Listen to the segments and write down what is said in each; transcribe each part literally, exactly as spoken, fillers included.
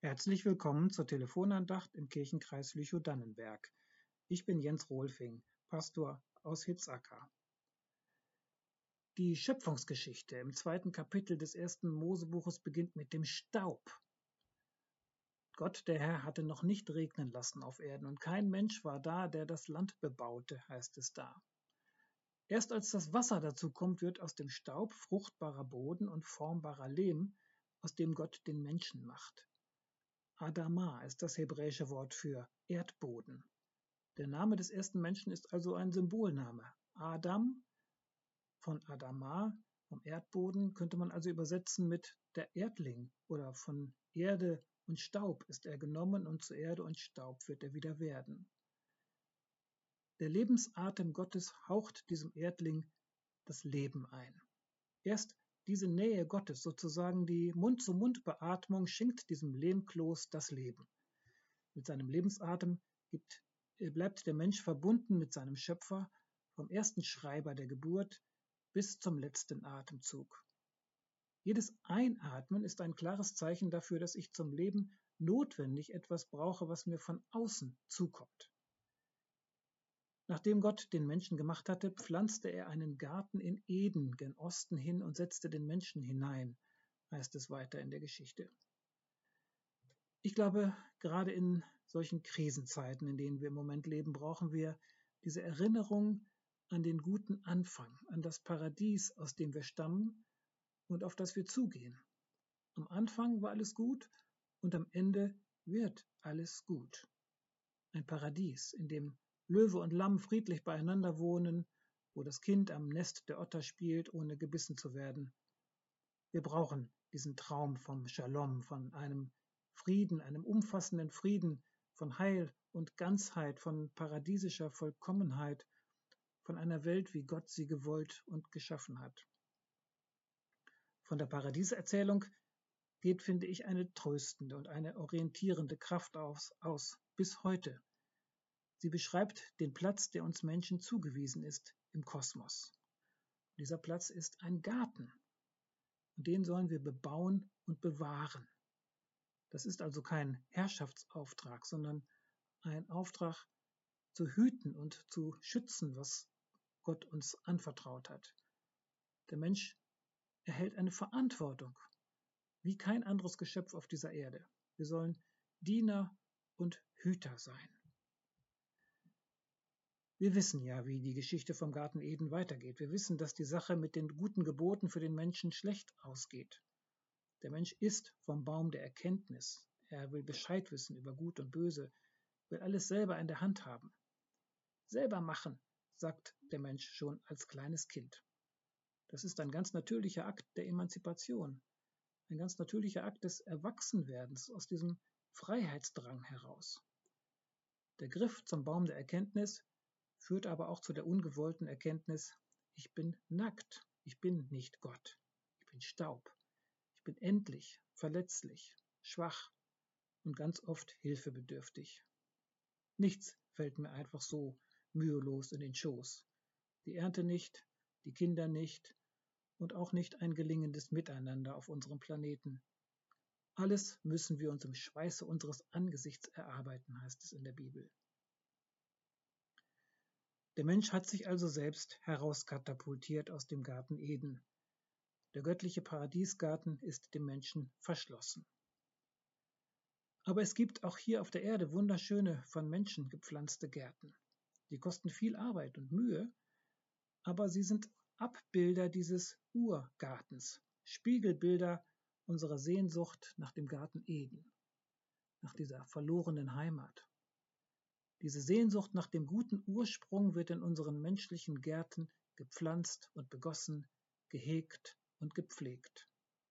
Herzlich willkommen zur Telefonandacht im Kirchenkreis Lüchow-Dannenberg. Ich bin Jens Rohlfing, Pastor aus Hitzacker. Die Schöpfungsgeschichte im zweiten Kapitel des ersten Mosebuches beginnt mit dem Staub. Gott, der Herr, hatte noch nicht regnen lassen auf Erden und kein Mensch war da, der das Land bebaute, heißt es da. Erst als das Wasser dazu kommt, wird aus dem Staub fruchtbarer Boden und formbarer Lehm, aus dem Gott den Menschen macht. Adama ist das hebräische Wort für Erdboden. Der Name des ersten Menschen ist also ein Symbolname. Adam von Adama, vom Erdboden, könnte man also übersetzen mit der Erdling oder von Erde und Staub ist er genommen und zu Erde und Staub wird er wieder werden. Der Lebensatem Gottes haucht diesem Erdling das Leben ein. Erst diese Nähe Gottes, sozusagen die Mund-zu-Mund-Beatmung, schenkt diesem Lehmkloß das Leben. Mit seinem Lebensatem gibt, bleibt der Mensch verbunden mit seinem Schöpfer, vom ersten Schreiber der Geburt bis zum letzten Atemzug. Jedes Einatmen ist ein klares Zeichen dafür, dass ich zum Leben notwendig etwas brauche, was mir von außen zukommt. Nachdem Gott den Menschen gemacht hatte, pflanzte er einen Garten in Eden gen Osten hin und setzte den Menschen hinein, heißt es weiter in der Geschichte. Ich glaube, gerade in solchen Krisenzeiten, in denen wir im Moment leben, brauchen wir diese Erinnerung an den guten Anfang, an das Paradies, aus dem wir stammen und auf das wir zugehen. Am Anfang war alles gut und am Ende wird alles gut. Ein Paradies, in dem Löwe und Lamm friedlich beieinander wohnen, wo das Kind am Nest der Otter spielt, ohne gebissen zu werden. Wir brauchen diesen Traum vom Shalom, von einem Frieden, einem umfassenden Frieden, von Heil und Ganzheit, von paradiesischer Vollkommenheit, von einer Welt, wie Gott sie gewollt und geschaffen hat. Von der Paradieserzählung geht, finde ich, eine tröstende und eine orientierende Kraft aus, aus bis heute. Sie beschreibt den Platz, der uns Menschen zugewiesen ist im Kosmos. Dieser Platz ist ein Garten. Und den sollen wir bebauen und bewahren. Das ist also kein Herrschaftsauftrag, sondern ein Auftrag zu hüten und zu schützen, was Gott uns anvertraut hat. Der Mensch erhält eine Verantwortung, wie kein anderes Geschöpf auf dieser Erde. Wir sollen Diener und Hüter sein. Wir wissen ja, wie die Geschichte vom Garten Eden weitergeht. Wir wissen, dass die Sache mit den guten Geboten für den Menschen schlecht ausgeht. Der Mensch isst vom Baum der Erkenntnis. Er will Bescheid wissen über Gut und Böse, will alles selber in der Hand haben. Selber machen, sagt der Mensch schon als kleines Kind. Das ist ein ganz natürlicher Akt der Emanzipation, ein ganz natürlicher Akt des Erwachsenwerdens aus diesem Freiheitsdrang heraus. Der Griff zum Baum der Erkenntnis führt aber auch zu der ungewollten Erkenntnis, ich bin nackt, ich bin nicht Gott, ich bin Staub, ich bin endlich, verletzlich, schwach und ganz oft hilfebedürftig. Nichts fällt mir einfach so mühelos in den Schoß. Die Ernte nicht, die Kinder nicht und auch nicht ein gelingendes Miteinander auf unserem Planeten. Alles müssen wir uns im Schweiße unseres Angesichts erarbeiten, heißt es in der Bibel. Der Mensch hat sich also selbst herauskatapultiert aus dem Garten Eden. Der göttliche Paradiesgarten ist dem Menschen verschlossen. Aber es gibt auch hier auf der Erde wunderschöne, von Menschen gepflanzte Gärten. Die kosten viel Arbeit und Mühe, aber sie sind Abbilder dieses Urgartens, Spiegelbilder unserer Sehnsucht nach dem Garten Eden, nach dieser verlorenen Heimat. Diese Sehnsucht nach dem guten Ursprung wird in unseren menschlichen Gärten gepflanzt und begossen, gehegt und gepflegt.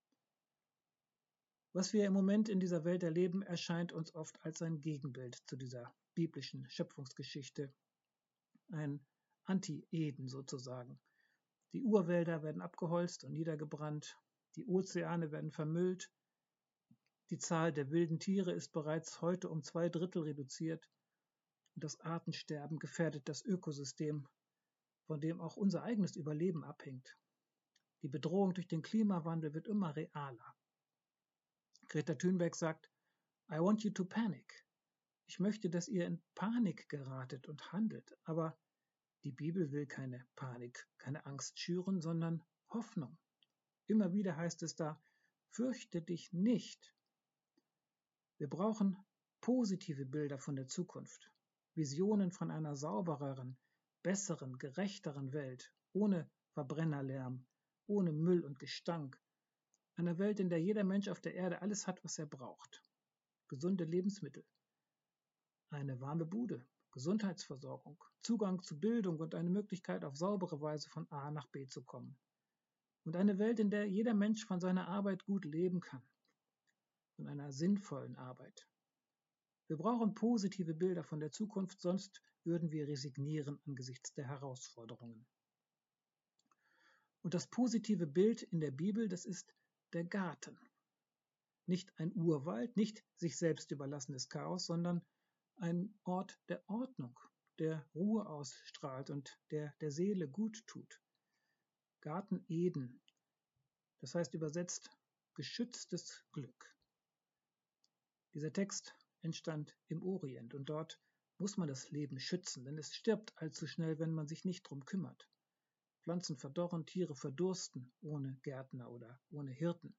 Was wir im Moment in dieser Welt erleben, erscheint uns oft als ein Gegenbild zu dieser biblischen Schöpfungsgeschichte, ein Anti-Eden sozusagen. Die Urwälder werden abgeholzt und niedergebrannt, die Ozeane werden vermüllt, die Zahl der wilden Tiere ist bereits heute um zwei Drittel reduziert und das Artensterben gefährdet das Ökosystem, von dem auch unser eigenes Überleben abhängt. Die Bedrohung durch den Klimawandel wird immer realer. Greta Thunberg sagt, I want you to panic. Ich möchte, dass ihr in Panik geratet und handelt. Aber die Bibel will keine Panik, keine Angst schüren, sondern Hoffnung. Immer wieder heißt es da, fürchte dich nicht. Wir brauchen positive Bilder von der Zukunft, Visionen von einer saubereren, besseren, gerechteren Welt, ohne Verbrennerlärm, ohne Müll und Gestank, einer Welt, in der jeder Mensch auf der Erde alles hat, was er braucht. Gesunde Lebensmittel, eine warme Bude, Gesundheitsversorgung, Zugang zu Bildung und eine Möglichkeit, auf saubere Weise von A nach B zu kommen. Und eine Welt, in der jeder Mensch von seiner Arbeit gut leben kann, von einer sinnvollen Arbeit. Wir brauchen positive Bilder von der Zukunft, sonst würden wir resignieren angesichts der Herausforderungen. Und das positive Bild in der Bibel, das ist der Garten. Nicht ein Urwald, nicht sich selbst überlassenes Chaos, sondern ein Ort der Ordnung, der Ruhe ausstrahlt und der der Seele gut tut. Garten Eden, das heißt übersetzt geschütztes Glück. Dieser Text entstand im Orient und dort muss man das Leben schützen, denn es stirbt allzu schnell, wenn man sich nicht drum kümmert. Pflanzen verdorren, Tiere verdursten ohne Gärtner oder ohne Hirten.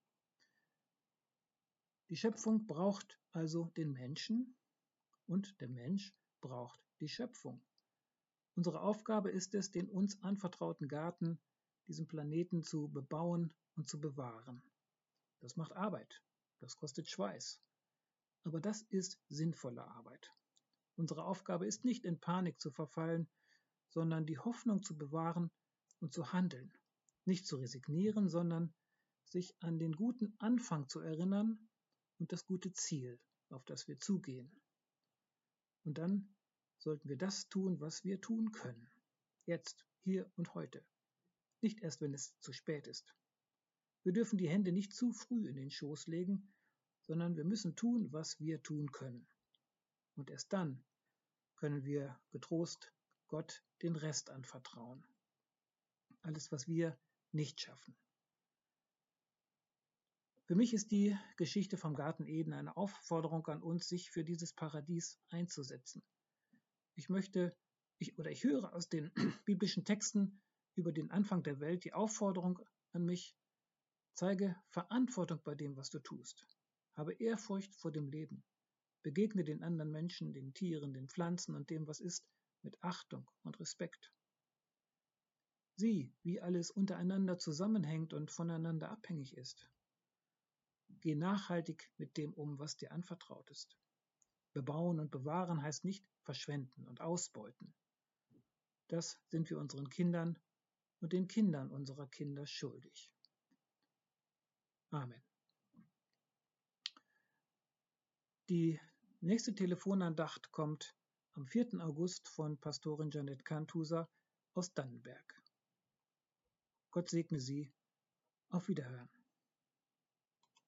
Die Schöpfung braucht also den Menschen und der Mensch braucht die Schöpfung. Unsere Aufgabe ist es, den uns anvertrauten Garten, diesen Planeten zu bebauen und zu bewahren. Das macht Arbeit, das kostet Schweiß. Aber das ist sinnvolle Arbeit. Unsere Aufgabe ist nicht in Panik zu verfallen, sondern die Hoffnung zu bewahren und zu handeln. Nicht zu resignieren, sondern sich an den guten Anfang zu erinnern und das gute Ziel, auf das wir zugehen. Und dann sollten wir das tun, was wir tun können. Jetzt, hier und heute. Nicht erst, wenn es zu spät ist. Wir dürfen die Hände nicht zu früh in den Schoß legen, sondern wir müssen tun, was wir tun können. Und erst dann können wir getrost Gott den Rest anvertrauen. Alles, was wir nicht schaffen. Für mich ist die Geschichte vom Garten Eden eine Aufforderung an uns, sich für dieses Paradies einzusetzen. Ich möchte, ich, oder ich höre aus den biblischen Texten über den Anfang der Welt die Aufforderung an mich, zeige Verantwortung bei dem, was du tust. Habe Ehrfurcht vor dem Leben. Begegne den anderen Menschen, den Tieren, den Pflanzen und dem, was ist, mit Achtung und Respekt. Sieh, wie alles untereinander zusammenhängt und voneinander abhängig ist. Geh nachhaltig mit dem um, was dir anvertraut ist. Bebauen und bewahren heißt nicht verschwenden und ausbeuten. Das sind wir unseren Kindern und den Kindern unserer Kinder schuldig. Amen. Die nächste Telefonandacht kommt am vierten August von Pastorin Jeanette Kanthuser aus Dannenberg. Gott segne Sie. Auf Wiederhören.